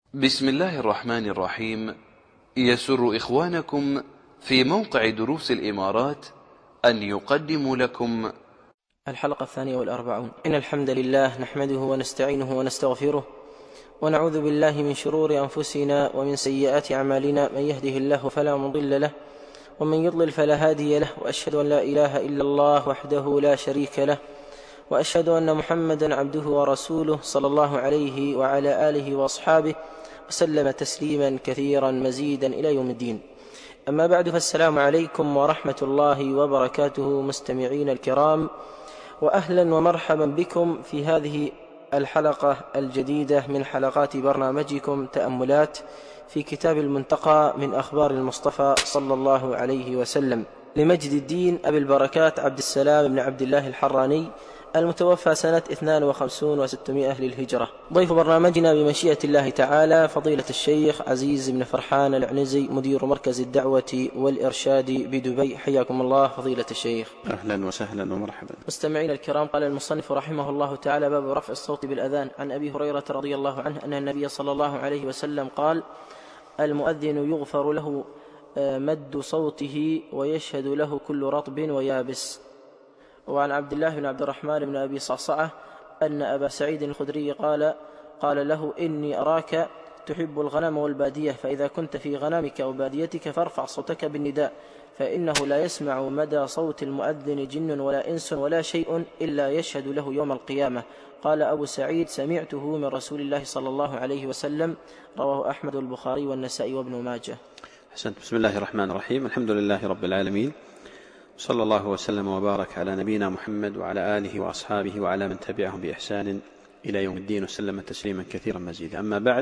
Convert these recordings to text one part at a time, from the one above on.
بسم الله الرحمن الرحيم. يسر إخوانكم في موقع دروس الإمارات أن يقدموا لكم الحلقة 42. إن الحمد لله نحمده ونستعينه ونستغفره ونعوذ بالله من شرور أنفسنا ومن سيئات أعمالنا، من يهده الله فلا مضل له ومن يضلل فلا هادي له، وأشهد أن لا إله إلا الله وحده لا شريك له، وأشهد أن محمدا عبده ورسوله صلى الله عليه وعلى آله وأصحابه وسلم تسليما كثيرا مزيدا إلى يوم الدين. أما بعد، فالسلام عليكم ورحمة الله وبركاته مستمعين الكرام، وأهلا ومرحبا بكم في هذه الحلقة الجديدة من حلقات برنامجكم تأملات في كتاب المنتقى من أخبار المصطفى صلى الله عليه وسلم لمجد الدين أبي البركات عبد السلام بن عبد الله الحراني، المتوفى سنة 52 و600 للهجرة. ضيف برنامجنا بمشيئة الله تعالى فضيلة الشيخ عزيز بن فرحان العنزي، مدير مركز الدعوة والإرشاد بدبي. حياكم الله فضيلة الشيخ. أهلا وسهلا ومرحبا. مستمعين الكرام، قال المصنف رحمه الله تعالى: باب رفع الصوت بالأذان. عن أبي هريرة رضي الله عنه أن النبي صلى الله عليه وسلم قال: المؤذن يغفر له مد صوته ويشهد له كل رطب ويابس. وعن عبد الله بن عبد الرحمن بن أبي صعصعة أن أبا سعيد الخدري قال له: إني أراك تحب الغنم والبادية، فإذا كنت في غنمك أو باديتك فارفع صوتك بالنداء، فإنه لا يسمع مدى صوت المؤذن جن ولا إنس ولا شيء إلا يشهد له يوم القيامة. قال أبو سعيد: سمعته من رسول الله صلى الله عليه وسلم. رواه أحمد والبخاري والنسائي وابن ماجه. حسنت. بسم الله الرحمن الرحيم. الحمد لله رب العالمين، صلى الله وسلم وبارك على نبينا محمد وعلى آله وأصحابه وعلى من تبعهم بإحسان إلى يوم الدين، وسلم تسليما كثيرا مزيدا. أما بعد،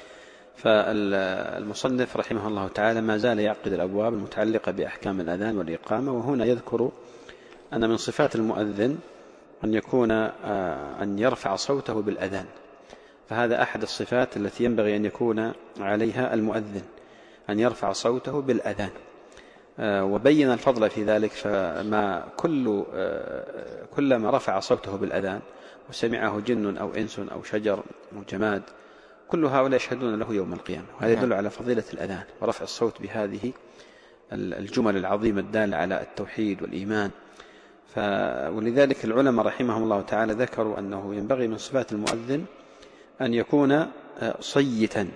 فالمصنف رحمه الله تعالى ما زال يعقد الأبواب المتعلقة بأحكام الأذان والإقامة، وهنا يذكر أن من صفات المؤذن أن يرفع صوته بالأذان، فهذا أحد الصفات التي ينبغي أن يكون عليها المؤذن، أن يرفع صوته بالأذان. وبين الفضل في ذلك، فما كلما رفع صوته بالأذان وسمعه جن أو إنس أو شجر أو جماد، كل هؤلاء يشهدون له يوم القيامة. وهذا يدل على فضيلة الأذان ورفع الصوت بهذه الجمل العظيمة الدالة على التوحيد والإيمان. ولذلك العلماء رحمهم الله تعالى ذكروا أنه ينبغي من صفات المؤذن أن يكون صيتا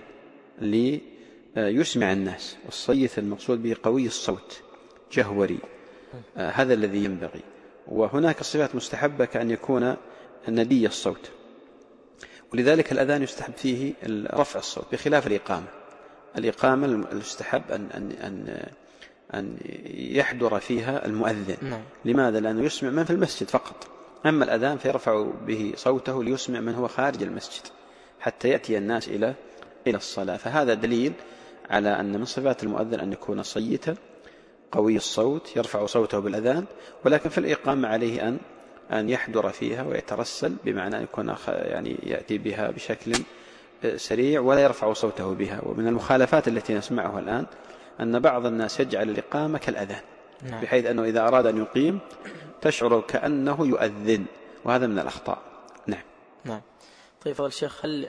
يسمع الناس. والصيت المقصود به قوي الصوت جهوري، هذا الذي ينبغي. وهناك صفات مستحبة كأن يكون ندي الصوت، ولذلك الأذان يستحب فيه رفع الصوت بخلاف الإقامة المستحب أن يحضر فيها المؤذن. لماذا؟ لأنه يسمع من في المسجد فقط. أما الأذان فيرفع به صوته ليسمع من هو خارج المسجد حتى يأتي الناس إلى الصلاة. فهذا دليل على أن من صفات المؤذن أن يكون صيتا قوي الصوت يرفع صوته بالأذان، ولكن في الإقامة عليه أن يحضر فيها ويترسل، بمعنى أن يكون يأتي بها بشكل سريع ولا يرفع صوته بها. ومن المخالفات التي نسمعها الآن أن بعض الناس يجعل الإقامة كالأذان، بحيث أنه إذا أراد أن يقيم تشعر كأنه يؤذن، وهذا من الأخطاء. نعم. طيب فضل الشيخ، هل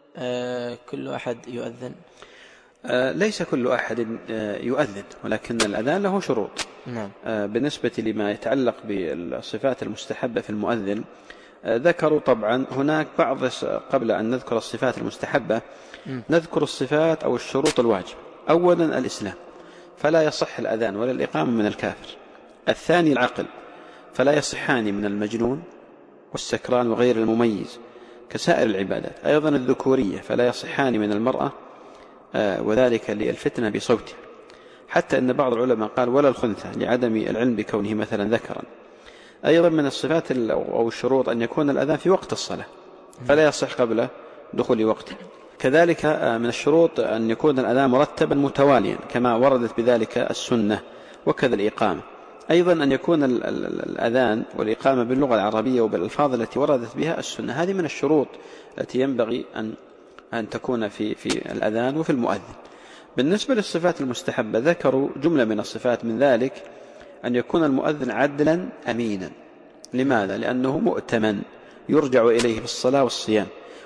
كل أحد يؤذن؟ ليس كل أحد يؤذن، ولكن الأذان له شروط. بالنسبة لما يتعلق بالصفات المستحبة في المؤذن، ذكروا طبعا هناك بعض، قبل أن نذكر الصفات المستحبة نذكر الصفات أو الشروط الواجب. أولا الإسلام، فلا يصح الأذان ولا الإقامة من الكافر. الثاني العقل، فلا يصحان من المجنون والسكران وغير المميز كسائر العبادات. أيضا الذكورية، فلا يصحان من المرأة، وذلك للفتنة بصوته، حتى أن بعض العلماء قال ولا الخنثى لعدم العلم بكونه مثلا ذكرا. أيضا من الصفات أو الشروط أن يكون الأذان في وقت الصلاة، فلا يصح قبل دخول وقته. كذلك من الشروط أن يكون الأذان مرتبا متواليا كما وردت بذلك السنة، وكذا الإقامة. أيضا أن يكون الأذان والإقامة باللغة العربية وبالألفاظ التي وردت بها السنة. هذه من الشروط التي ينبغي أن تكون في الأذان وفي المؤذن. بالنسبة للصفات المستحبة ذكروا جملة من الصفات، من ذلك أن يكون المؤذن عدلا أمينا. لماذا؟ لأنه مؤتمن يرجع إليه بالصلاة والصيام،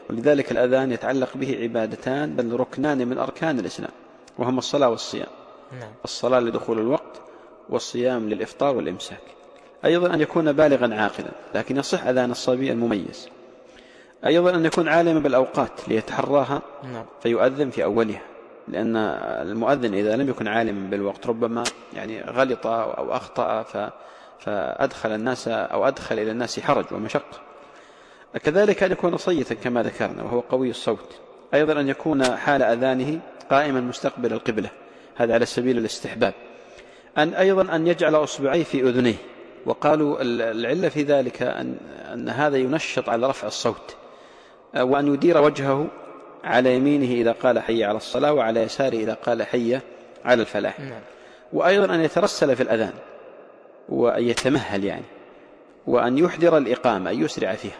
ولذلك الأذان يتعلق به عبادتان بل ركنان من أركان الإسلام، وهما الصلاة والصيام. الصلاة لدخول الوقت، والصيام للإفطار والإمساك. أيضا أن يكون بالغا عاقلا، لكن يصح أذان الصبي المميز. أيضا أن يكون عالما بالأوقات ليتحراها فيؤذن في أولها، لأن المؤذن إذا لم يكن عالما بالوقت ربما غلط أو أخطأ فأدخل الناس أو أدخل إلى الناس حرج ومشقة. كذلك أن يكون صيتا كما ذكرنا وهو قوي الصوت. أيضا أن يكون حال أذانه قائما مستقبل القبلة، هذا على سبيل الاستحباب. أيضا أن يجعل أصبعيه في أذنيه، وقالوا العلة في ذلك أن هذا ينشط على رفع الصوت، وأن يدير وجهه على يمينه إذا قال حي على الصلاة، وعلى يساره إذا قال حي على الفلاح. وأيضا أن يترسل في الأذان وأن يتمهل وأن يحضر الإقامة، أن يسرع فيها.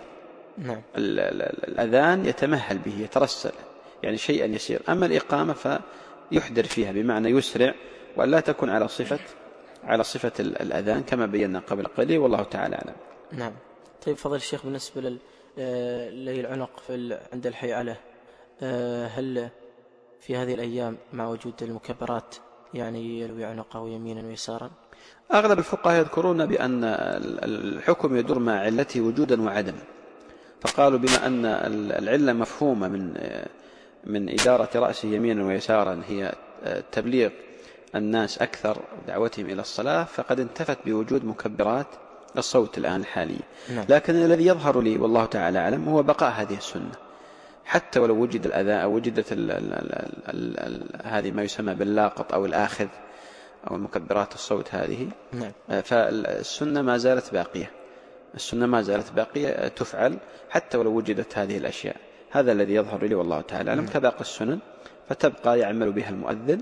الأذان يتمهل به، يترسل شيئا يسير. أما الإقامة فيحضر فيها بمعنى يسرع، وأن لا تكون على صفة الأذان كما بينا قبل قليل، والله تعالى أعلم. نعم. طيب فضل الشيخ، بالنسبة للعنق عند الحي عليه، هل في هذه الأيام مع وجود المكبرات يلوي عنقه يمينا ويسارا؟ أغلب الفقهاء يذكرون بأن الحكم يدور مع علته وجودا وعدما، فقالوا بما أن العلة مفهومة من إدارة رأسه يمينا ويسارا هي تبليغ الناس أكثر دعوتهم إلى الصلاة، فقد انتفت بوجود مكبرات الصوت الآن الحالية. لكن الذي يظهر لي والله تعالى أعلم هو بقاء هذه السنة، حتى ولو وجد الأذان أو وجدت هذه ما يسمى باللاقط أو الآخذ أو مكبرات الصوت هذه، فالسنة ما زالت باقية. السنة ما زالت باقية تفعل حتى ولو وجدت هذه الأشياء. هذا الذي يظهر لي والله تعالى أعلم. كباقي السنن فتبقى يعمل بها المؤذن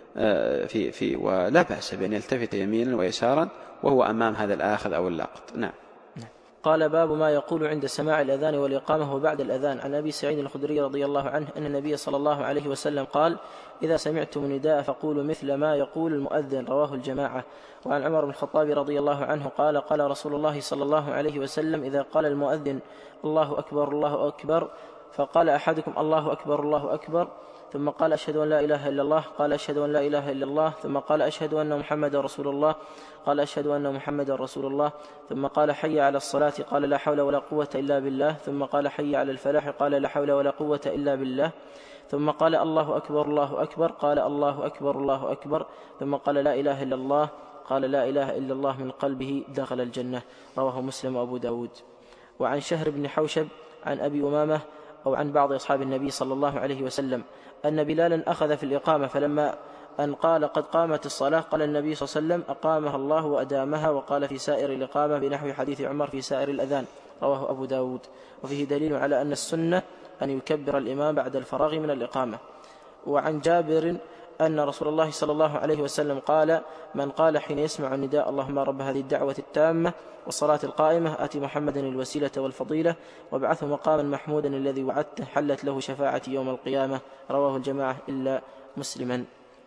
ولا بأس بأن يلتفت يمينا ويسارا وهو أمام هذا الآخذ أو اللاقط. نعم. قال: باب ما يقول عند سماع الأذان والإقامة وبعد الأذان. عن أبي سعيد الخدري رضي الله عنه أن النبي صلى الله عليه وسلم قال: إذا سمعتم النداء فقولوا مثل ما يقول المؤذن. رواه الجماعة. وعن عمر بن الخطاب رضي الله عنه قال: قال رسول الله صلى الله عليه وسلم: إذا قال المؤذن الله أكبر الله أكبر، فقال أحدكم الله أكبر الله أكبر، ثم قال أشهد أن لا إله إلا الله، قال أشهد أن لا إله إلا الله، ثم قال أشهد أن محمد رسول الله، قال أشهد أن محمد رسول الله، ثم قال حي على الصلاة، قال لا حول ولا قوة إلا بالله، ثم قال حي على الفلاح، قال لا حول ولا قوة إلا بالله، ثم قال الله أكبر الله أكبر، قال الله أكبر الله أكبر، ثم قال لا إله إلا الله، قال لا إله إلا الله من قلبه دخل الجنة. رواه مسلم وأبو داود. وعن شهر بن حوشب عن أبي أمامة أو عن بعض أصحاب النبي صلى الله عليه وسلم أن بلالا أخذ في الإقامة، فلما أن قال قد قامت الصلاة قال النبي صلى الله عليه وسلم: أقامها الله وأدامها. وقال في سائر الإقامة بنحو حديث عمر في سائر الأذان. رواه أبو داود. وفيه دليل على أن السنة أن يكبر الإمام بعد الفراغ من الإقامة. وعن جابر أن رسول الله صلى الله عليه وسلم قال: من قال حين يسمع النداء اللهم رب هذه الدعوة التامة والصلاة القائمة آت محمدا الوسيلة والفضيلة وابعثه مقاما محمودا الذي وعدته حلت له شفاعتي يوم القيامة. رواه الجماعة إلا مسلما.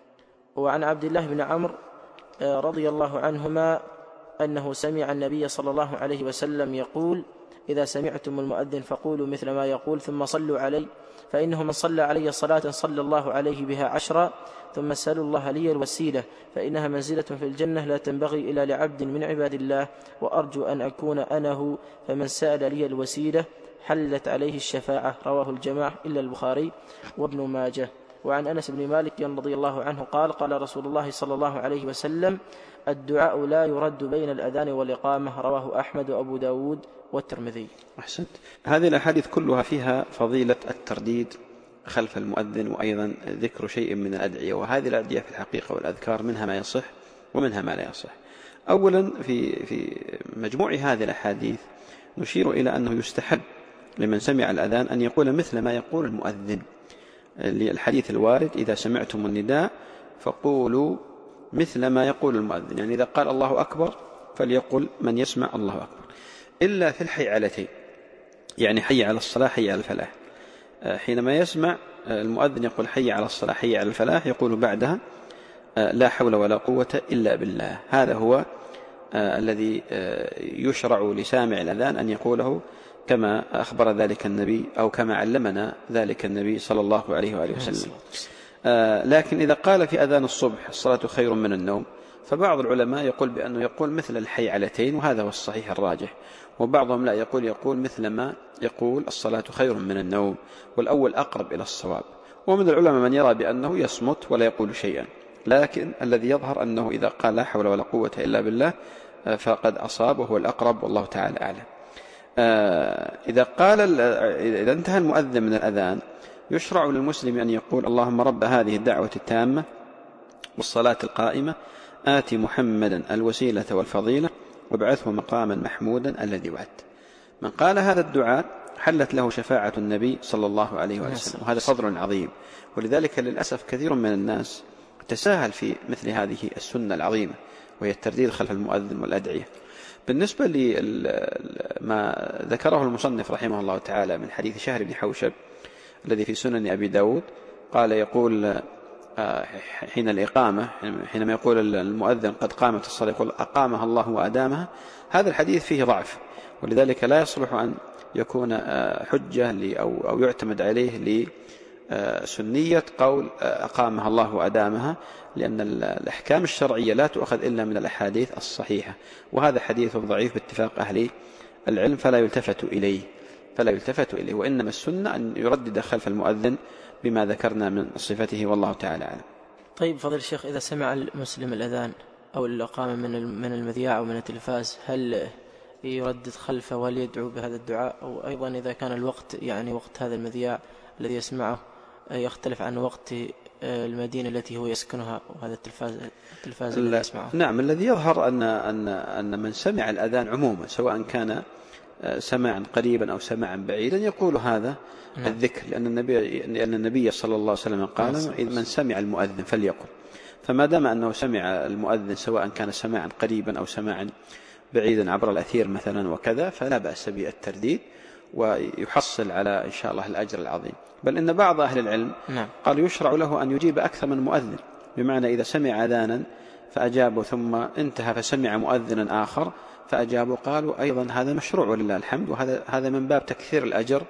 وعن عبد الله بن عمرو رضي الله عنهما أنه سمع النبي صلى الله عليه وسلم يقول: إذا سمعتم المؤذن فقولوا مثل ما يقول ثم صلوا علي، فإنه من صلى علي صلاة صلى الله عليه بها 10. ثم اسألوا الله لي الوسيلة فإنها منزلة في الجنة لا تنبغي إلا لعبد من عباد الله، وأرجو أن أكون أنا هو، فمن سأل لي الوسيلة حلت عليه الشفاعة. رواه الجماعة إلا البخاري وابن ماجه. وعن أنس بن مالك رضي الله عنه قال: قال رسول الله صلى الله عليه وسلم: الدعاء لا يرد بين الأذان والإقامة. رواه أحمد وأبو داود والترمذي. أحسنت. هذه الأحاديث كلها فيها فضيلة الترديد خلف المؤذن، وأيضا ذكر شيء من الأدعية، وهذه الأدعية في الحقيقة والأذكار منها ما يصح ومنها ما لا يصح. أولا في مجموع هذه الأحاديث نشير إلى أنه يستحب لمن سمع الأذان أن يقول مثل ما يقول المؤذن، للحديث الوارد: إذا سمعتم النداء فقولوا مثل ما يقول المؤذن. يعني إذا قال الله أكبر فليقل من يسمع الله أكبر، إلا في الحيعلتين، يعني حي على الصلاة حي على الفلاح. حينما يسمع المؤذن يقول حي على الصلاة حي على الفلاح يقول بعدها لا حول ولا قوة إلا بالله. هذا هو الذي يشرع لسامع الأذان أن يقوله كما أخبر ذلك النبي أو كما علمنا ذلك النبي صلى الله عليه وآله وسلم. لكن إذا قال في أذان الصبح الصلاة خير من النوم، فبعض العلماء يقول بأنه يقول مثل الحيعلتين، وهذا هو الصحيح الراجح، وبعضهم لا يقول مثل ما يقول الصلاة خير من النوم، والأول أقرب إلى الصواب. ومن العلماء من يرى بأنه يصمت ولا يقول شيئا، لكن الذي يظهر أنه إذا قال لا حول ولا قوة إلا بالله فقد أصاب، وهو الأقرب والله تعالى أعلم. إذا انتهى المؤذن من الأذان يشرع للمسلم أن يقول اللهم رب هذه الدعوة التامة والصلاة القائمة آتي محمدا الوسيلة والفضيلة وابعثه مقاما محمودا الذي وعد. من قال هذا الدعاء حلت له شفاعة النبي صلى الله عليه وسلم، وهذا فضل عظيم. ولذلك للأسف كثير من الناس تساهل في مثل هذه السنة العظيمة، وهي الترديد خلف المؤذن والأدعية. بالنسبة لما ذكره المصنف رحمه الله تعالى من حديث شهر بن حوشب الذي في سنن أبي داود، قال يقول حين الإقامة، حينما يقول المؤذن قد قامت الصلاة يقول أقامها الله وأدامها، هذا الحديث فيه ضعف، ولذلك لا يصلح أن يكون حجة أو يعتمد عليه لسنية قول أقامها الله وأدامها، لأن الأحكام الشرعية لا تؤخذ إلا من الأحاديث الصحيحة، وهذا حديث ضعيف باتفاق أهل العلم فلا يلتفت إليه، وإنما السنة أن يردد خلف المؤذن بما ذكرنا من صفته، والله تعالى أعلم. طيب فضل الشيخ، إذا سمع المسلم الأذان أو الإقامة من المذياع أو من التلفاز، هل يردد خلفه وليدعو بهذا الدعاء؟ أو أيضا إذا كان الوقت وقت هذا المذياع الذي يسمعه يختلف عن وقت المدينة التي هو يسكنها وهذا التلفاز الذي يسمعه؟ نعم، الذي يظهر أن من سمع الأذان عموما سواء كان سماعا قريبا أو سماعا بعيدا يقول هذا الذكر، لأن النبي صلى الله عليه وسلم قال من سمع المؤذن فليقل. فما دام أنه سمع المؤذن سواء كان سماعا قريبا أو سماعا بعيدا عبر الأثير مثلا وكذا، فلا بأس بالترديد ويحصل على إن شاء الله الأجر العظيم. بل إن بعض أهل العلم قال يشرع له أن يجيب أكثر من مؤذن، بمعنى إذا سمع أذانا فأجابه ثم انتهى فسمع مؤذنا آخر فأجابوا، قالوا أيضا هذا مشروع ولله الحمد، وهذا من باب تكثير الأجر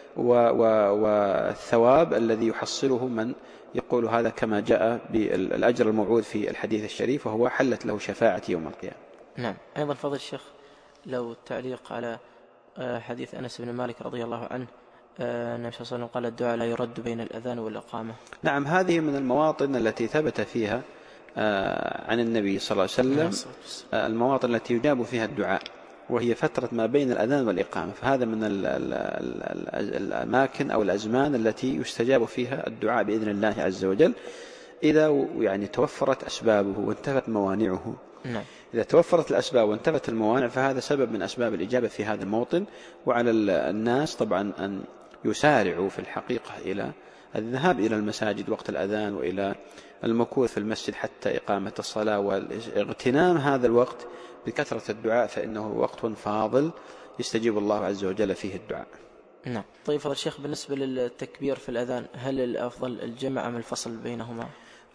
والثواب الذي يحصله من يقول هذا، كما جاء بالأجر الموعود في الحديث الشريف، وهو حلت له شفاعة يوم القيامة. نعم. أيضا فضل الشيخ لو تعليق على حديث أنس بن مالك رضي الله عنه، النبي صلى الله عليه وسلم قال الدعاء لا يرد بين الأذان والإقامة. نعم، هذه من المواطن التي ثبت فيها عن النبي صلى الله عليه وسلم المواطن التي يجاب فيها الدعاء، وهي فترة ما بين الأذان والإقامة، فهذا من الأماكن أو الأزمان التي يستجاب فيها الدعاء بإذن الله عز وجل، إذا توفرت أسبابه وانتفت موانعه. نعم. إذا توفرت الأسباب وانتفت الموانع فهذا سبب من أسباب الإجابة في هذا الموطن. وعلى الناس طبعا أن يسارعوا في الحقيقة إلى الذهاب إلى المساجد وقت الأذان وإلى المكوث في المسجد حتى إقامة الصلاة، واغتنام هذا الوقت بكثرة الدعاء، فإنه وقت فاضل يستجيب الله عز وجل فيه الدعاء. نعم. طيب فضل الشيخ، بالنسبة للتكبير في الأذان هل الأفضل الجمع أم الفصل بينهما؟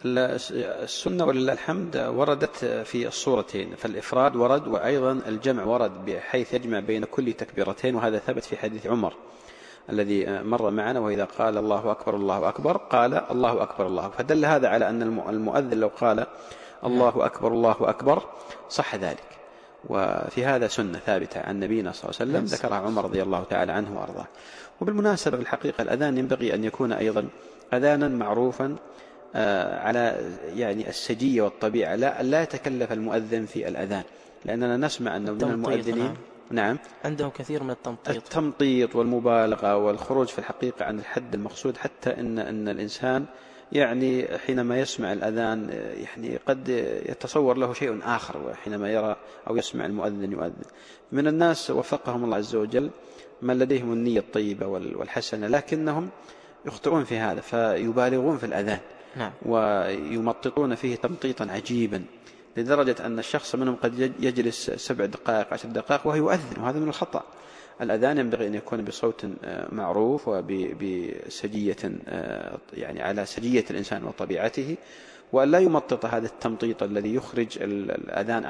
السنة ولله الحمد وردت في الصورتين، فالإفراد ورد وأيضا الجمع ورد بحيث يجمع بين كل تكبيرتين، وهذا ثبت في حديث عمر الذي مر معنا، وإذا قال الله أكبر الله أكبر قال الله أكبر الله، فدل هذا على أن المؤذن لو قال الله أكبر الله أكبر صح ذلك. وفي هذا سنة ثابتة عن نبينا صلى الله عليه وسلم ذكرها عمر رضي الله تعالى عنه وأرضاه. وبالمناسبة في الحقيقة الأذان ينبغي أن يكون أيضا أذانا معروفا على السجية والطبيعة، لا يتكلف المؤذن في الأذان، لأننا نسمع أن من المؤذنين نعم عندهم كثير من التمطيط والمبالغة والخروج في الحقيقة عن الحد المقصود، حتى أن الإنسان حينما يسمع الأذان قد يتصور له شيء آخر حينما يرى أو يسمع المؤذن يؤذن. من الناس وفقهم الله عز وجل من لديهم النية الطيبة والحسنة، لكنهم يخطئون في هذا فيبالغون في الأذان. نعم. ويمططون فيه تمطيطا عجيبا لدرجة أن الشخص منهم قد يجلس 7 دقائق 10 دقائق وهو يؤذن، وهذا من الخطأ. الأذان ينبغي أن يكون بصوت معروف وبسجية على سجية الإنسان وطبيعته، وأن لا يمطط هذا التمطيط الذي يخرج الأذان عن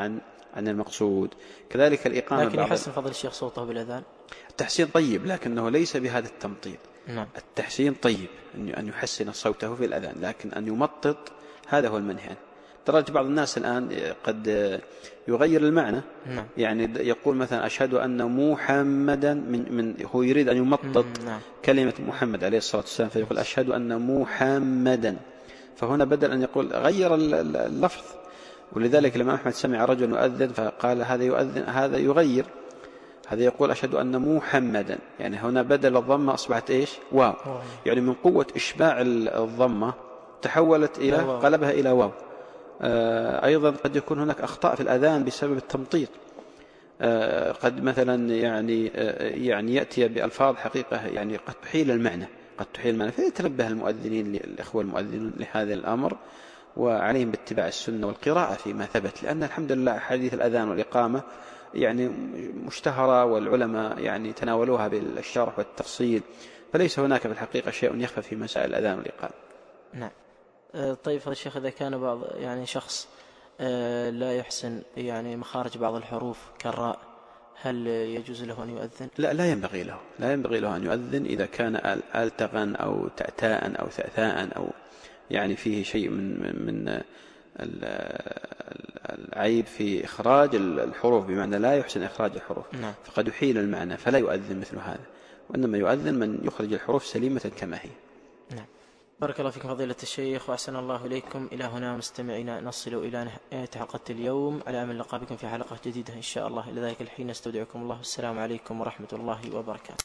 عن المقصود. كذلك الإقامة، لكن يحسن فضل الشيخ صوته بالأذان. التحسين طيب لكنه ليس بهذا التمطيط. نعم. التحسين طيب أن يحسن صوته في الأذان، لكن أن يمطط هذا هو المنهي عنه. ترى بعض الناس الآن قد يغير المعنى. نعم. يعني يقول مثلا أشهد أن محمدا هو يريد أن يمطط كلمة محمد عليه الصلاة والسلام، فيقول أشهد أن محمدا، فهنا بدل أن يقول غير اللفظ. ولذلك لما أحمد سمع رجل يؤذن فقال هذا يؤذن، هذا يغير، هذا يقول أشهد أن محمدا، يعني هنا بدل الضمة أصبحت إيش؟ واو. يعني من قوة إشباع الضمة تحولت إلى قلبها إلى واو. أيضا قد يكون هناك أخطاء في الأذان بسبب التمطيط. قد مثلا يعني يأتي بألفاظ حقيقة يعني قد تحيل المعنى، فيتنبه المؤذنين، الإخوة المؤذنين لهذا الأمر، وعليهم باتباع السنة والقراءة فيما ثبت، لأن الحمد لله حديث الأذان والإقامة يعني مشتهرة، والعلماء يعني تناولوها بالشرح والتفصيل، فليس هناك في الحقيقة شيء يخفى في مسائل الأذان والإقامة. نعم. طيب الشيخ، إذا كان بعض يعني شخص لا يحسن يعني مخارج بعض الحروف كالراء، هل يجوز له أن يؤذن؟ لا ينبغي له أن يؤذن إذا كان ألتغا أو تأتاء أو ثأثاء، أو يعني فيه شيء من العيب في إخراج الحروف، بمعنى لا يحسن إخراج الحروف. نعم. فقد يحيل المعنى، فلا يؤذن مثل هذا، وإنما يؤذن من يخرج الحروف سليمة كما هي. نعم. بارك الله فيكم فضيلة الشيخ، وأحسن الله إليكم. إلى هنا مستمعينا نصل إلى نهاية حلقة اليوم، على أمل لقاء بكم في حلقة جديدة إن شاء الله. إلى ذلك الحين نستودعكم الله، السلام عليكم ورحمة الله وبركاته.